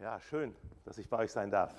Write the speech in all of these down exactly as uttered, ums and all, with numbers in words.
Ja, schön, dass ich bei euch sein darf.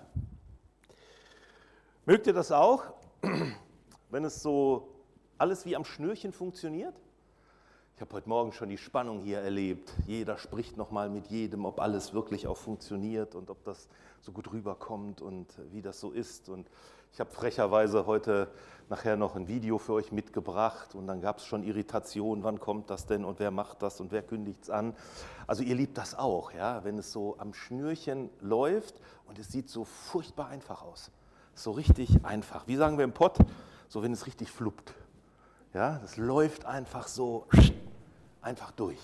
Mögt ihr das auch, wenn es so alles wie am Schnürchen funktioniert? Ich habe heute Morgen schon die Spannung hier erlebt. Jeder spricht nochmal mit jedem, ob alles wirklich auch funktioniert und ob das so gut rüberkommt und wie das so ist. Und ich habe frecherweise heute nachher noch ein Video für euch mitgebracht und dann gab es schon Irritation, wann kommt das denn und wer macht das und wer kündigt es an. Also ihr liebt das auch, ja, wenn es so am Schnürchen läuft und es sieht so furchtbar einfach aus. So richtig einfach. Wie sagen wir im Pott? So wenn es richtig fluppt. Ja, das läuft einfach so einfach durch.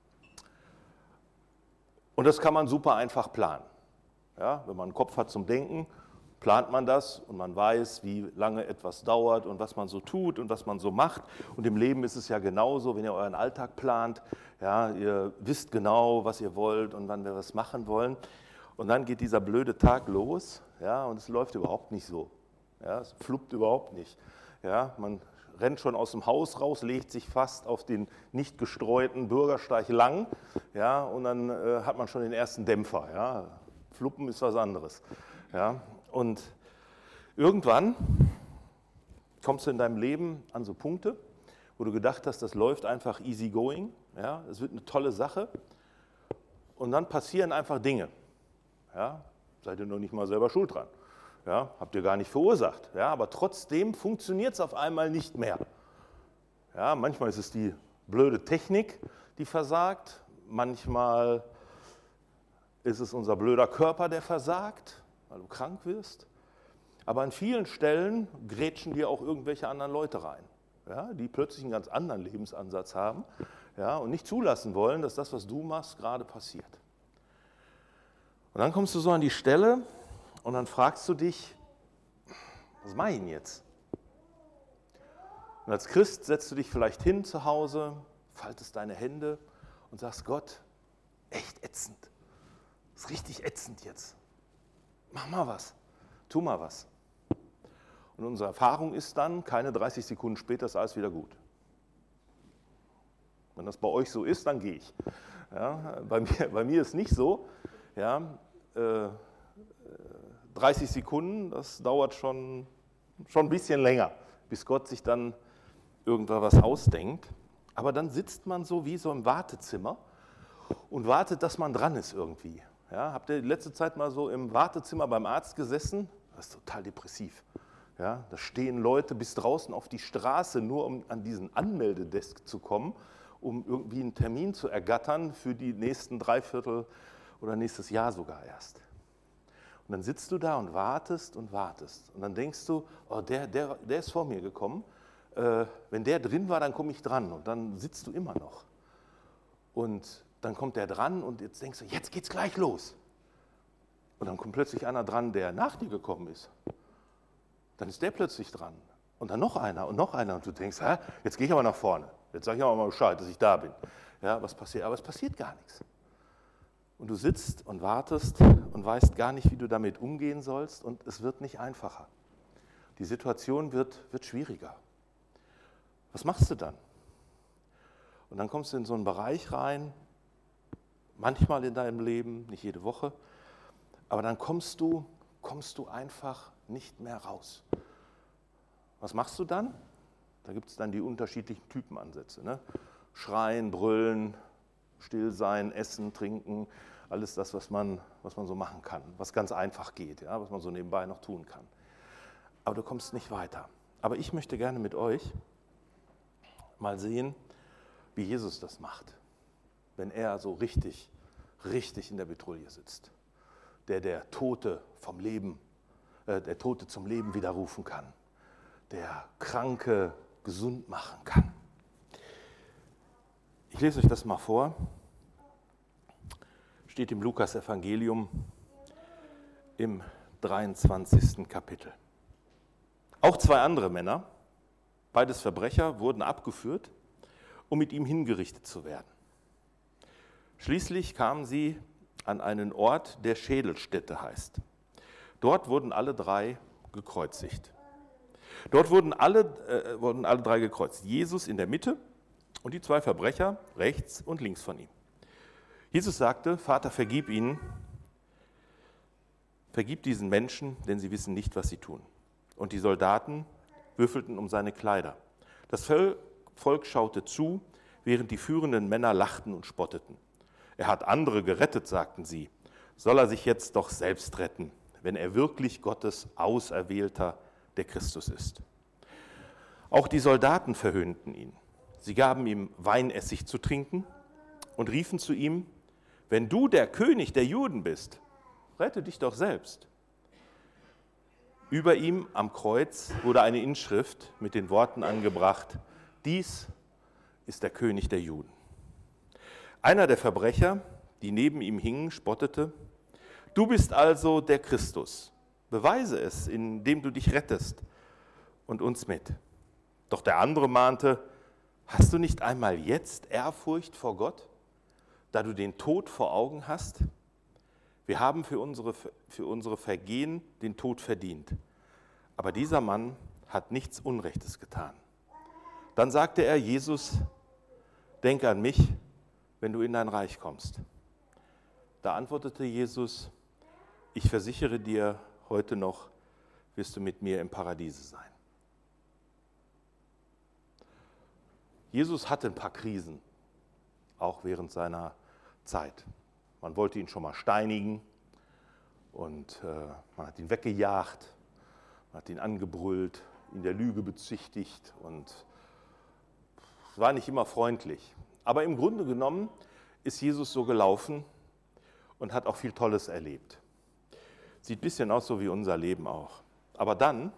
Und das kann man super einfach planen. Ja, wenn man einen Kopf hat zum Denken, plant man das und man weiß, wie lange etwas dauert und was man so tut und was man so macht. Und im Leben ist es ja genauso, wenn ihr euren Alltag plant, ja, ihr wisst genau, was ihr wollt und wann wir was machen wollen. Und dann geht dieser blöde Tag los, ja, und es läuft überhaupt nicht so. Ja, es fluppt überhaupt nicht. Ja, man rennt schon aus dem Haus raus, legt sich fast auf den nicht gestreuten Bürgersteig lang, ja, und dann äh, hat man schon den ersten Dämpfer. Ja. Fluppen ist was anderes. Ja. Und irgendwann kommst du in deinem Leben an so Punkte, wo du gedacht hast, das läuft einfach easy going, ja, es wird eine tolle Sache und dann passieren einfach Dinge. Ja. Seid ihr noch nicht mal selber schuld dran. Ja, habt ihr gar nicht verursacht, ja, aber trotzdem funktioniert es auf einmal nicht mehr. Ja, manchmal ist es die blöde Technik, die versagt, manchmal ist es unser blöder Körper, der versagt, weil du krank wirst. Aber an vielen Stellen grätschen dir auch irgendwelche anderen Leute rein, ja, die plötzlich einen ganz anderen Lebensansatz haben, ja, und nicht zulassen wollen, dass das, was du machst, gerade passiert. Und dann kommst du so an die Stelle, und dann fragst du dich, was mache ich denn jetzt? Und als Christ setzt du dich vielleicht hin zu Hause, faltest deine Hände und sagst, Gott, echt ätzend. Das ist richtig ätzend jetzt. Mach mal was, tu mal was. Und unsere Erfahrung ist dann, keine dreißig Sekunden später ist alles wieder gut. Wenn das bei euch so ist, dann gehe ich. Ja, bei mir, bei mir ist nicht so. Ja, äh, dreißig Sekunden, das dauert schon, schon ein bisschen länger, bis Gott sich dann irgendwann was ausdenkt. Aber dann sitzt man so wie so im Wartezimmer und wartet, dass man dran ist irgendwie. Ja, habt ihr die letzte Zeit mal so im Wartezimmer beim Arzt gesessen? Das ist total depressiv. Ja, da stehen Leute bis draußen auf die Straße, nur um an diesen Anmeldedesk zu kommen, um irgendwie einen Termin zu ergattern für die nächsten Dreiviertel oder nächstes Jahr sogar erst. Und dann sitzt du da und wartest und wartest. Und dann denkst du, oh, der, der, der ist vor mir gekommen. Äh, wenn der drin war, dann komme ich dran. Und dann sitzt du immer noch. Und dann kommt der dran und jetzt denkst du, jetzt geht's gleich los. Und dann kommt plötzlich einer dran, der nach dir gekommen ist. Dann ist der plötzlich dran. Und dann noch einer und noch einer. Und du denkst, hä, jetzt gehe ich aber nach vorne. Jetzt sage ich aber mal Bescheid, dass ich da bin. Ja, was passiert? Aber es passiert gar nichts. Und du sitzt und wartest und weißt gar nicht, wie du damit umgehen sollst und es wird nicht einfacher. Die Situation wird, wird schwieriger. Was machst du dann? Und dann kommst du in so einen Bereich rein, manchmal in deinem Leben, nicht jede Woche, aber dann kommst du, kommst du einfach nicht mehr raus. Was machst du dann? Da gibt es dann die unterschiedlichen Typenansätze, ne? Schreien, brüllen, still sein, essen, trinken, alles das, was man, was man so machen kann, was ganz einfach geht, ja, was man so nebenbei noch tun kann. Aber du kommst nicht weiter. Aber ich möchte gerne mit euch mal sehen, wie Jesus das macht, wenn er so richtig, richtig in der Petrouille sitzt, der der Tote vom Leben, äh, der Tote zum Leben widerrufen kann, der Kranke gesund machen kann. Ich lese euch das mal vor. Steht im Lukas-Evangelium im dreiundzwanzigsten Kapitel. Auch zwei andere Männer, beides Verbrecher, wurden abgeführt, um mit ihm hingerichtet zu werden. Schließlich kamen sie an einen Ort, der Schädelstätte heißt. Dort wurden alle drei gekreuzigt. Dort wurden alle, äh, wurden alle drei gekreuzt. Jesus in der Mitte und die zwei Verbrecher rechts und links von ihm. Jesus sagte, Vater, vergib ihnen, Vergib diesen Menschen, denn sie wissen nicht, was sie tun. Und die Soldaten würfelten um seine Kleider. Das Volk schaute zu, während die führenden Männer lachten und spotteten. Er hat andere gerettet, sagten sie. Soll er sich jetzt doch selbst retten, wenn er wirklich Gottes Auserwählter, der Christus ist. Auch die Soldaten verhöhnten ihn. Sie gaben ihm Weinessig zu trinken und riefen zu ihm, wenn du der König der Juden bist, rette dich doch selbst. Über ihm am Kreuz wurde eine Inschrift mit den Worten angebracht, dies ist der König der Juden. Einer der Verbrecher, die neben ihm hingen, spottete, du bist also der Christus, beweise es, indem du dich rettest und uns mit. Doch der andere mahnte, hast du nicht einmal jetzt Ehrfurcht vor Gott, da du den Tod vor Augen hast? Wir haben für unsere, für unsere Vergehen den Tod verdient. Aber dieser Mann hat nichts Unrechtes getan. Dann sagte er, Jesus, denk an mich, wenn du in dein Reich kommst. Da antwortete Jesus, ich versichere dir, heute noch wirst du mit mir im Paradiese sein. Jesus hatte ein paar Krisen, auch während seiner Zeit. Man wollte ihn schon mal steinigen und äh, man hat ihn weggejagt, man hat ihn angebrüllt, ihn der Lüge bezichtigt und es war nicht immer freundlich. Aber im Grunde genommen ist Jesus so gelaufen und hat auch viel Tolles erlebt. Sieht ein bisschen aus so wie unser Leben auch. Aber dann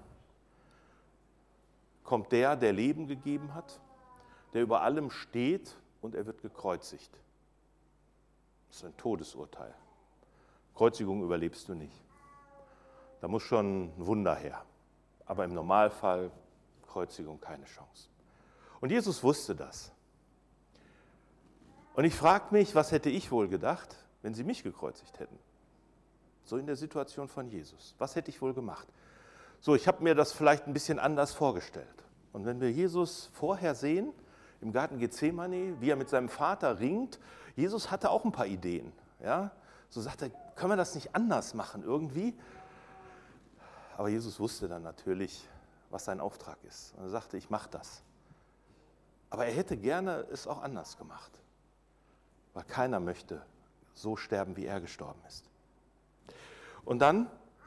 kommt der, der Leben gegeben hat, der über allem steht und er wird gekreuzigt. Das ist ein Todesurteil. Kreuzigung überlebst du nicht. Da muss schon ein Wunder her. Aber im Normalfall Kreuzigung keine Chance. Und Jesus wusste das. Und ich frage mich, was hätte ich wohl gedacht, wenn sie mich gekreuzigt hätten? So in der Situation von Jesus. Was hätte ich wohl gemacht? So, ich habe mir das vielleicht ein bisschen anders vorgestellt. Und wenn wir Jesus vorher sehen, im Garten Gethsemane, wie er mit seinem Vater ringt, Jesus hatte auch ein paar Ideen. Ja? So sagt er, können wir das nicht anders machen irgendwie? Aber Jesus wusste dann natürlich, was sein Auftrag ist. Und er sagte, ich mache das. Aber er hätte gerne es auch anders gemacht. Weil keiner möchte so sterben, wie er gestorben ist. Und dann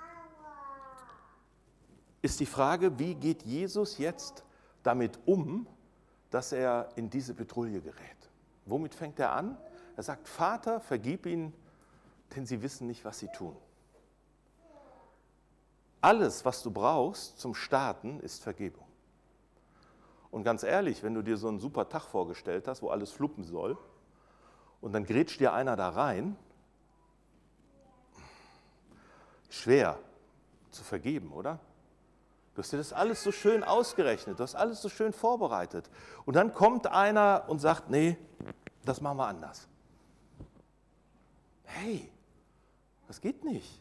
ist die Frage, wie geht Jesus jetzt damit um, dass er in diese Petrouille gerät? Womit fängt er an? Er sagt, Vater, vergib ihnen, denn sie wissen nicht, was sie tun. Alles, was du brauchst zum Starten, ist Vergebung. Und ganz ehrlich, wenn du dir so einen super Tag vorgestellt hast, wo alles fluppen soll, und dann grätscht dir einer da rein, schwer zu vergeben, oder? Du hast dir das alles so schön ausgerechnet, du hast alles so schön vorbereitet. Und dann kommt einer und sagt, nee, das machen wir anders. Hey, das geht nicht.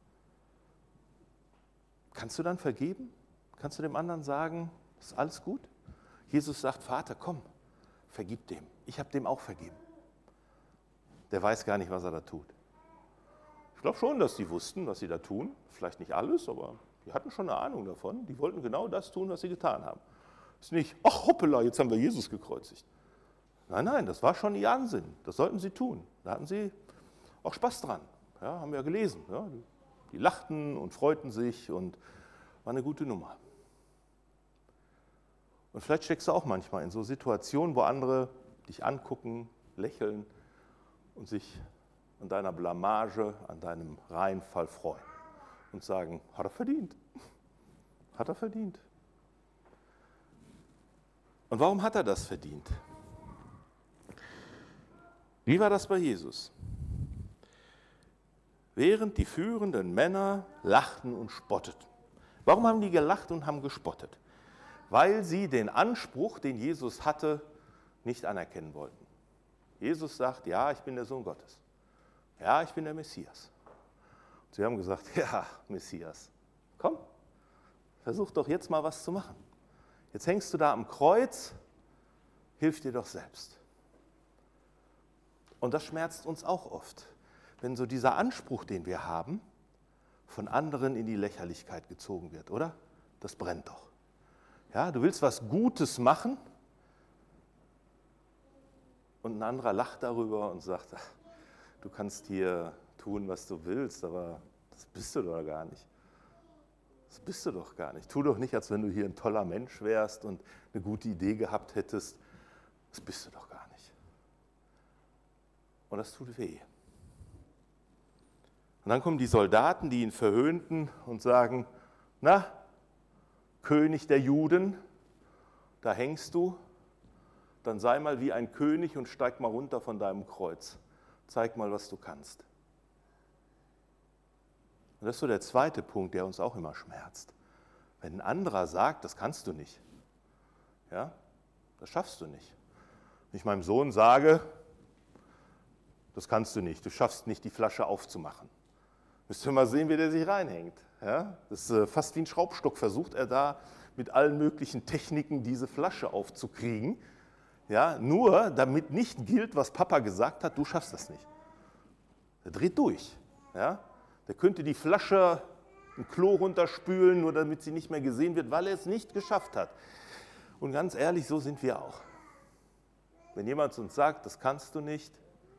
Kannst du dann vergeben? Kannst du dem anderen sagen, ist alles gut? Jesus sagt, Vater, komm, vergib dem. Ich habe dem auch vergeben. Der weiß gar nicht, was er da tut. Ich glaube schon, dass die wussten, was sie da tun. Vielleicht nicht alles, aber die hatten schon eine Ahnung davon. Die wollten genau das tun, was sie getan haben. Es ist nicht, ach hoppala, jetzt haben wir Jesus gekreuzigt. Nein, nein, das war schon ihr Ansinn. Das sollten sie tun. Da hatten sie auch Spaß dran. Ja, haben wir ja gelesen. Ja, die, die lachten und freuten sich und war eine gute Nummer. Und vielleicht steckst du auch manchmal in so Situationen, wo andere dich angucken, lächeln und sich an deiner Blamage, an deinem Reinfall freuen und sagen, hat er verdient, hat er verdient. Und warum hat er das verdient? Wie war das bei Jesus? Während die führenden Männer lachten und spotteten. Warum haben die gelacht und haben gespottet? Weil sie den Anspruch, den Jesus hatte, nicht anerkennen wollten. Jesus sagt, ja, ich bin der Sohn Gottes. Ja, ich bin der Messias. Und sie haben gesagt, ja, Messias, komm, versuch doch jetzt mal was zu machen. Jetzt hängst du da am Kreuz, hilf dir doch selbst. Und das schmerzt uns auch oft, wenn so dieser Anspruch, den wir haben, von anderen in die Lächerlichkeit gezogen wird, oder? Das brennt doch. Ja, du willst was Gutes machen und ein anderer lacht darüber und sagt, ach, du kannst hier tun, was du willst, aber das bist du doch gar nicht. Das bist du doch gar nicht. Tu doch nicht, als wenn du hier ein toller Mensch wärst und eine gute Idee gehabt hättest. Das bist du doch gar nicht. Und das tut weh. Und dann kommen die Soldaten, die ihn verhöhnten und sagen, na, König der Juden, da hängst du, dann sei mal wie ein König und steig mal runter von deinem Kreuz. Zeig mal, was du kannst. Und das ist so der zweite Punkt, der uns auch immer schmerzt. Wenn ein anderer sagt, das kannst du nicht, ja, das schaffst du nicht. Wenn ich meinem Sohn sage, das kannst du nicht, du schaffst nicht, die Flasche aufzumachen. Müsst ihr mal sehen, wie der sich reinhängt. Ja? Das ist fast wie ein Schraubstock, versucht er da mit allen möglichen Techniken diese Flasche aufzukriegen. Ja? Nur damit nicht gilt, was Papa gesagt hat, du schaffst das nicht. Der dreht durch. Ja? Der könnte die Flasche im Klo runterspülen, nur damit sie nicht mehr gesehen wird, weil er es nicht geschafft hat. Und ganz ehrlich, so sind wir auch. Wenn jemand uns sagt, das kannst du nicht,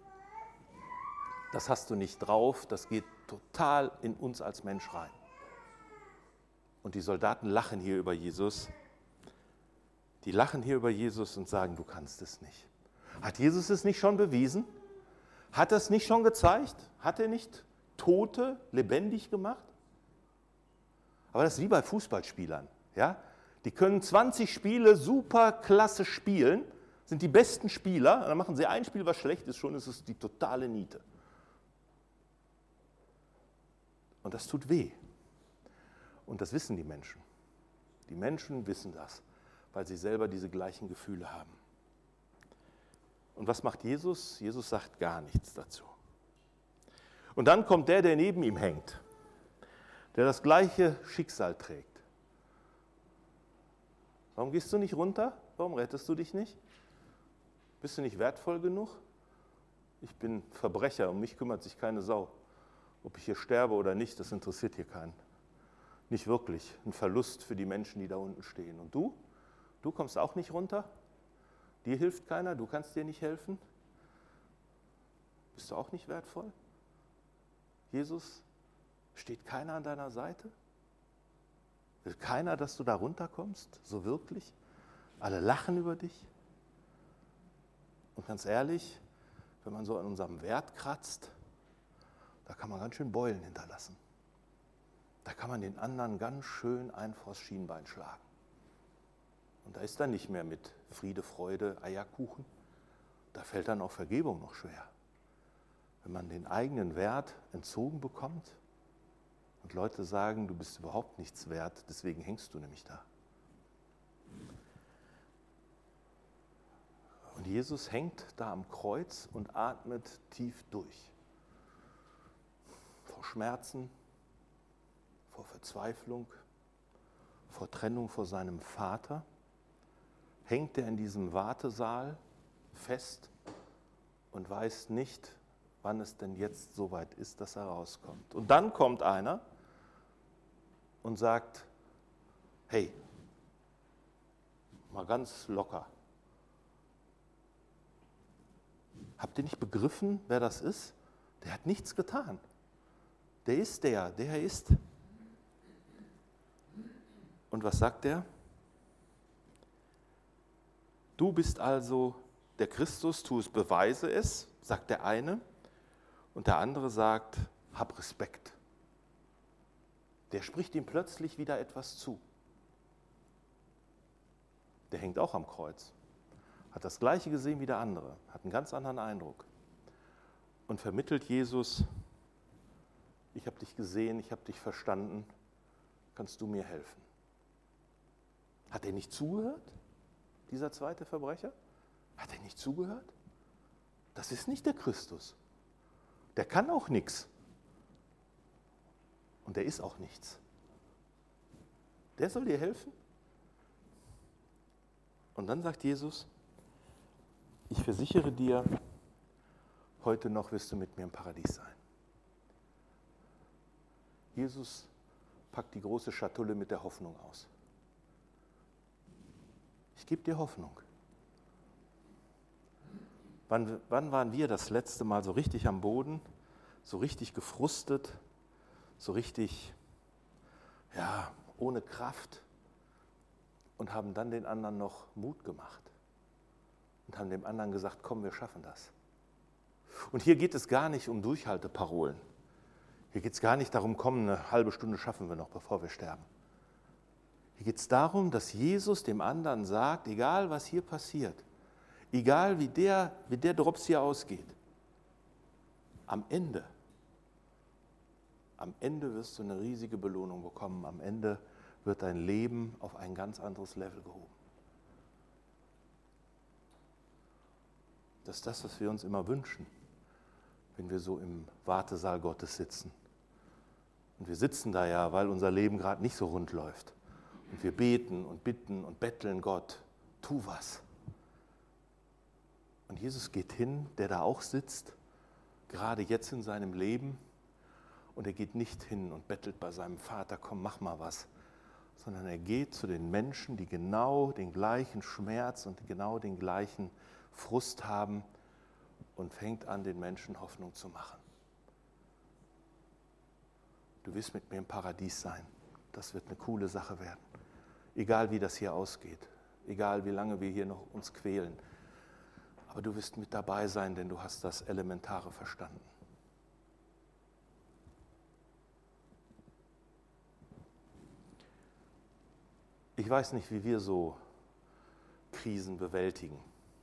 das hast du nicht drauf, das geht total in uns als Mensch rein. Und die Soldaten lachen hier über Jesus. Die lachen hier über Jesus und sagen, du kannst es nicht. Hat Jesus es nicht schon bewiesen? Hat er es nicht schon gezeigt? Hat er nicht Tote lebendig gemacht? Aber das ist wie bei Fußballspielern. Ja? Die können zwanzig Spiele super klasse spielen, sind die besten Spieler, und dann machen sie ein Spiel, was schlecht ist, schon ist es die totale Niete. Und das tut weh. Und das wissen die Menschen. Die Menschen wissen das, weil sie selber diese gleichen Gefühle haben. Und was macht Jesus? Jesus sagt gar nichts dazu. Und dann kommt der, der neben ihm hängt, der das gleiche Schicksal trägt. Warum gehst du nicht runter? Warum rettest du dich nicht? Bist du nicht wertvoll genug? Ich bin Verbrecher, um mich kümmert sich keine Sau. Ob ich hier sterbe oder nicht, das interessiert hier keinen. Nicht wirklich. Ein Verlust für die Menschen, die da unten stehen. Und du? Du kommst auch nicht runter? Dir hilft keiner? Du kannst dir nicht helfen? Bist du auch nicht wertvoll? Jesus, steht keiner an deiner Seite? Will keiner, dass du da runterkommst? So wirklich? Alle lachen über dich? Und ganz ehrlich, wenn man so an unserem Wert kratzt, da kann man ganz schön Beulen hinterlassen. Da kann man den anderen ganz schön ein vors Schienbein schlagen. Und da ist dann nicht mehr mit Friede, Freude, Eierkuchen. Da fällt dann auch Vergebung noch schwer. Wenn man den eigenen Wert entzogen bekommt und Leute sagen, du bist überhaupt nichts wert, deswegen hängst du nämlich da. Und Jesus hängt da am Kreuz und atmet tief durch. Vor Schmerzen, vor Verzweiflung, vor Trennung vor seinem Vater, hängt er in diesem Wartesaal fest und weiß nicht, wann es denn jetzt soweit ist, dass er rauskommt. Und dann kommt einer und sagt, hey, mal ganz locker. Habt ihr nicht begriffen, wer das ist? Der hat nichts getan. Der ist der, der ist. Und was sagt er? Du bist also der Christus, tu es, beweise es, sagt der eine. Und der andere sagt, hab Respekt. Der spricht ihm plötzlich wieder etwas zu. Der hängt auch am Kreuz, hat das Gleiche gesehen wie der andere, hat einen ganz anderen Eindruck und vermittelt Jesus, ich habe dich gesehen, ich habe dich verstanden, kannst du mir helfen? Hat er nicht zugehört, dieser zweite Verbrecher? Hat er nicht zugehört? Das ist nicht der Christus. Der kann auch nichts. Und der ist auch nichts. Der soll dir helfen? Und dann sagt Jesus, ich versichere dir, heute noch wirst du mit mir im Paradies sein. Jesus packt die große Schatulle mit der Hoffnung aus. Ich gebe dir Hoffnung. Wann, wann waren wir das letzte Mal so richtig am Boden, so richtig gefrustet, so richtig, ja, ohne Kraft und haben dann den anderen noch Mut gemacht und haben dem anderen gesagt, komm, wir schaffen das. Und hier geht es gar nicht um Durchhalteparolen. Hier geht es gar nicht darum, komm, eine halbe Stunde schaffen wir noch, bevor wir sterben. Hier geht es darum, dass Jesus dem anderen sagt, egal was hier passiert, egal wie der, wie der Drops hier ausgeht, am Ende, am Ende wirst du eine riesige Belohnung bekommen. Am Ende wird dein Leben auf ein ganz anderes Level gehoben. Das ist das, was wir uns immer wünschen, wenn wir so im Wartesaal Gottes sitzen. Und wir sitzen da ja, weil unser Leben gerade nicht so rund läuft. Und wir beten und bitten und betteln Gott, tu was. Und Jesus geht hin, der da auch sitzt, gerade jetzt in seinem Leben, und er geht nicht hin und bettelt bei seinem Vater, komm, mach mal was, sondern er geht zu den Menschen, die genau den gleichen Schmerz und genau den gleichen Frust haben und fängt an, den Menschen Hoffnung zu machen. Du wirst mit mir im Paradies sein. Das wird eine coole Sache werden. Egal wie das hier ausgeht, egal wie lange wir hier noch uns quälen. Aber du wirst mit dabei sein, denn du hast das Elementare verstanden. Ich weiß nicht, wie wir so Krisen bewältigen.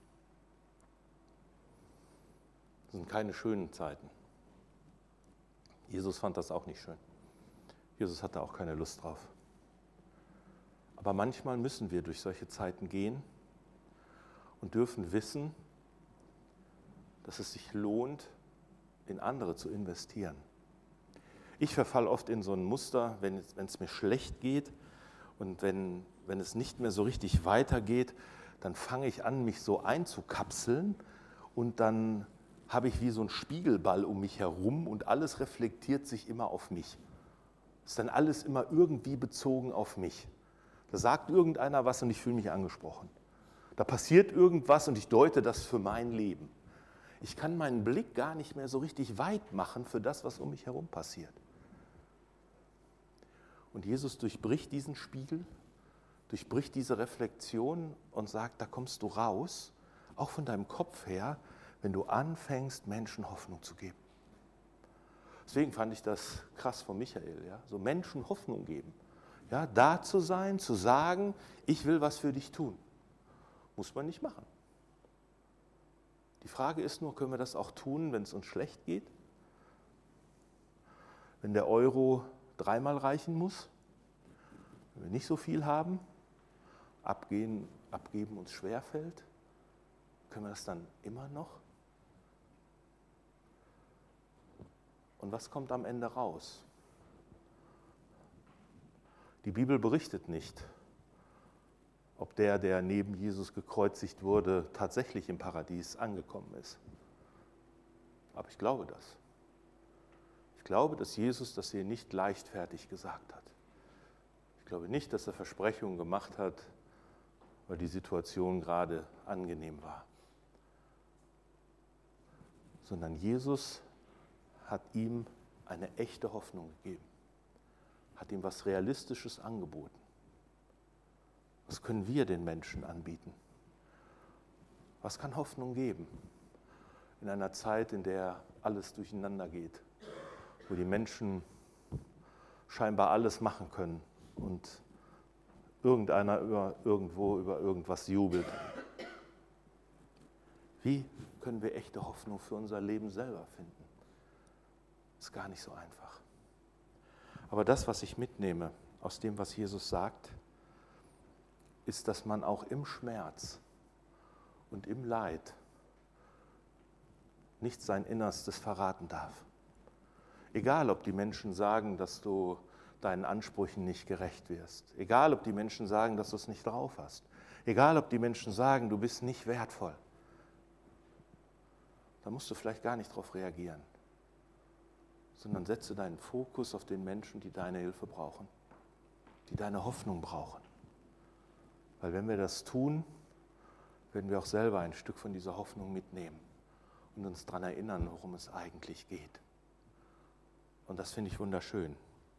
Das sind keine schönen Zeiten. Jesus fand das auch nicht schön. Jesus hatte auch keine Lust drauf. Aber manchmal müssen wir durch solche Zeiten gehen und dürfen wissen, dass es sich lohnt, in andere zu investieren. Ich verfalle oft in so ein Muster, wenn es, wenn es mir schlecht geht und wenn, wenn es nicht mehr so richtig weitergeht, dann fange ich an, mich so einzukapseln und dann habe ich wie so einen Spiegelball um mich herum und alles reflektiert sich immer auf mich. Es ist dann alles immer irgendwie bezogen auf mich. Da sagt irgendeiner was und ich fühle mich angesprochen. Da passiert irgendwas und ich deute das für mein Leben. Ich kann meinen Blick gar nicht mehr so richtig weit machen für das, was um mich herum passiert. Und Jesus durchbricht diesen Spiegel, durchbricht diese Reflexion und sagt, da kommst du raus, auch von deinem Kopf her, wenn du anfängst, Menschen Hoffnung zu geben. Deswegen fand ich das krass von Michael, ja? So Menschen Hoffnung geben. Ja, da zu sein, zu sagen, ich will was für dich tun. Muss man nicht machen. Die Frage ist nur, können wir das auch tun, wenn es uns schlecht geht? Wenn der Euro dreimal reichen muss? Wenn wir nicht so viel haben? Abgehen, abgeben uns schwerfällt? Können wir das dann immer noch? Und was kommt am Ende raus? Die Bibel berichtet nicht, ob der, der neben Jesus gekreuzigt wurde, tatsächlich im Paradies angekommen ist. Aber ich glaube das. Ich glaube, dass Jesus das hier nicht leichtfertig gesagt hat. Ich glaube nicht, dass er Versprechungen gemacht hat, weil die Situation gerade angenehm war. Sondern Jesus hat ihm eine echte Hoffnung gegeben, hat ihm was Realistisches angeboten. Was können wir den Menschen anbieten? Was kann Hoffnung geben in einer Zeit, in der alles durcheinander geht, wo die Menschen scheinbar alles machen können und irgendeiner über, irgendwo über irgendwas jubelt? Wie können wir echte Hoffnung für unser Leben selber finden? Ist gar nicht so einfach. Aber das, was ich mitnehme aus dem, was Jesus sagt, ist, dass man auch im Schmerz und im Leid nicht sein Innerstes verraten darf. Egal, ob die Menschen sagen, dass du deinen Ansprüchen nicht gerecht wirst. Egal, ob die Menschen sagen, dass du es nicht drauf hast. Egal, ob die Menschen sagen, du bist nicht wertvoll. Da musst du vielleicht gar nicht drauf reagieren. sondern setze deinen Fokus auf den Menschen, die deine Hilfe brauchen, die deine Hoffnung brauchen. Weil wenn wir das tun, werden wir auch selber ein Stück von dieser Hoffnung mitnehmen und uns daran erinnern, worum es eigentlich geht. Und das finde ich wunderschön.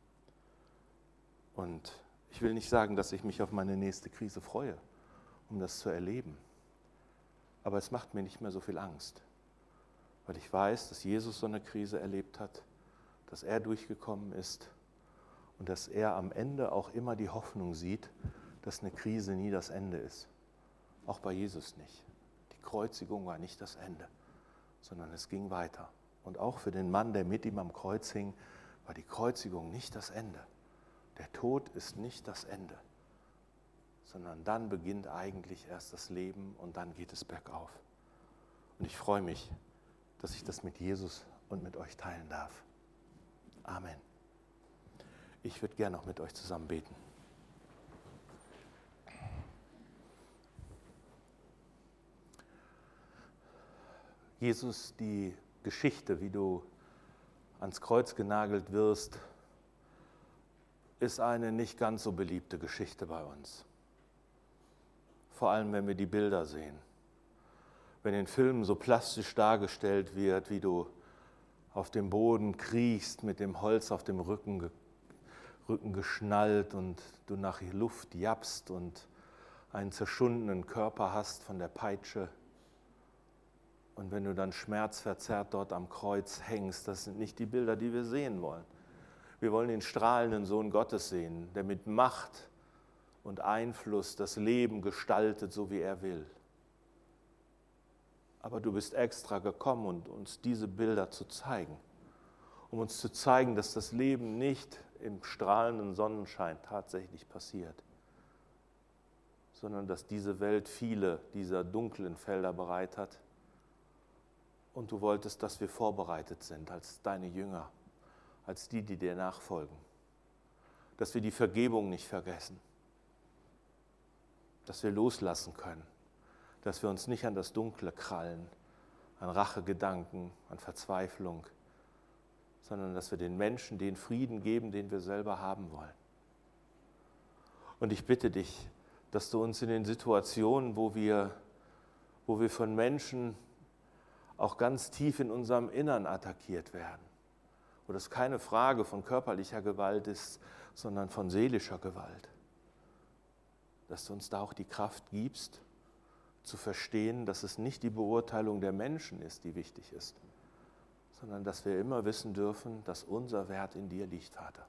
Und ich will nicht sagen, dass ich mich auf meine nächste Krise freue, um das zu erleben. Aber es macht mir nicht mehr so viel Angst, weil ich weiß, dass Jesus so eine Krise erlebt hat, dass er durchgekommen ist und dass er am Ende auch immer die Hoffnung sieht, dass eine Krise nie das Ende ist. Auch bei Jesus nicht. Die Kreuzigung war nicht das Ende, sondern es ging weiter. Und auch für den Mann, der mit ihm am Kreuz hing, war die Kreuzigung nicht das Ende. Der Tod ist nicht das Ende, sondern dann beginnt eigentlich erst das Leben und dann geht es bergauf. Und ich freue mich, dass ich das mit Jesus und mit euch teilen darf. Amen. Ich würde gerne noch mit euch zusammen beten. Jesus, die Geschichte, wie du ans Kreuz genagelt wirst, ist eine nicht ganz so beliebte Geschichte bei uns. Vor allem, wenn wir die Bilder sehen. Wenn in Filmen so plastisch dargestellt wird, wie du auf dem Boden kriechst, mit dem Holz auf dem Rücken, Rücken geschnallt und du nach Luft jappst und einen zerschundenen Körper hast von der Peitsche. Und wenn du dann schmerzverzerrt dort am Kreuz hängst, das sind nicht die Bilder, die wir sehen wollen. Wir wollen den strahlenden Sohn Gottes sehen, der mit Macht und Einfluss das Leben gestaltet, so wie er will. Aber du bist extra gekommen, um uns diese Bilder zu zeigen, um uns zu zeigen, dass das Leben nicht im strahlenden Sonnenschein tatsächlich passiert, sondern dass diese Welt viele dieser dunklen Felder bereit hat. Und du wolltest, dass wir vorbereitet sind als deine Jünger, als die, die dir nachfolgen. Dass wir die Vergebung nicht vergessen. Dass wir loslassen können. Dass wir uns nicht an das Dunkle krallen, an Rachegedanken, an Verzweiflung, sondern dass wir den Menschen den Frieden geben, den wir selber haben wollen. Und ich bitte dich, dass du uns in den Situationen, wo wir, wo wir von Menschen auch ganz tief in unserem Innern attackiert werden, wo das keine Frage von körperlicher Gewalt ist, sondern von seelischer Gewalt, dass du uns da auch die Kraft gibst, zu verstehen, dass es nicht die Beurteilung der Menschen ist, die wichtig ist, sondern dass wir immer wissen dürfen, dass unser Wert in dir liegt, Vater.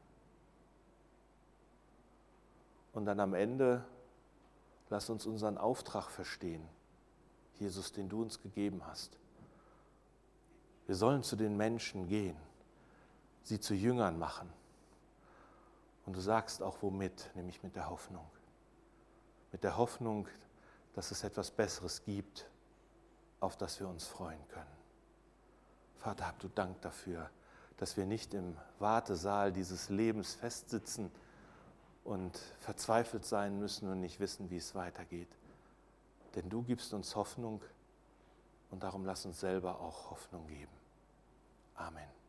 Und dann am Ende, lass uns unseren Auftrag verstehen, Jesus, den du uns gegeben hast. Wir sollen zu den Menschen gehen, sie zu Jüngern machen. Und du sagst auch womit, nämlich mit der Hoffnung. Mit der Hoffnung, dass es etwas Besseres gibt, auf das wir uns freuen können. Vater, hab du Dank dafür, dass wir nicht im Wartesaal dieses Lebens festsitzen und verzweifelt sein müssen und nicht wissen, wie es weitergeht. Denn du gibst uns Hoffnung und darum lass uns selber auch Hoffnung geben. Amen.